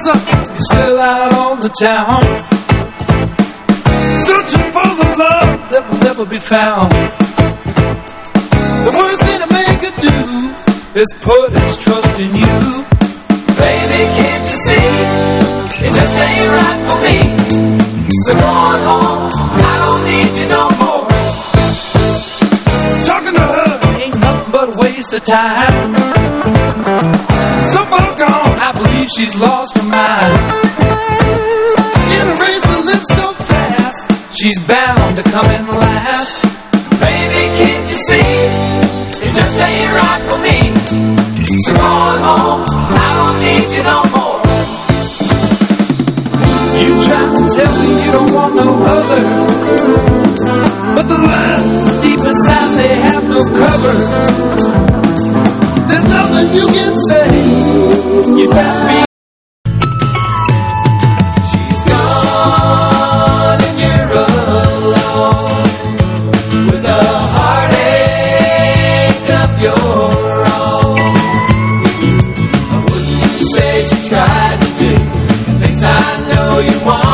You're still out on the town, searching for the love that will never be found. The worst thing a man could do is put his trust in you. Baby, can't you see? It just ain't right for me. So go on home, I don't need you no more. Talking to her ain't nothing but a waste of time. So far gone, I believe she's lost her mind. In a race that lives so fast, she's bound to come in last. Baby, can't you see? It just ain't right for me. So go on home, I don't need you no more. You try to tell me you don't want no other, but the lines deep inside, they have no cover. There's nothing you can say. You got me. She's gone and you're alone, with a heartache of your own. What would you say she tried to do? Things I know you want.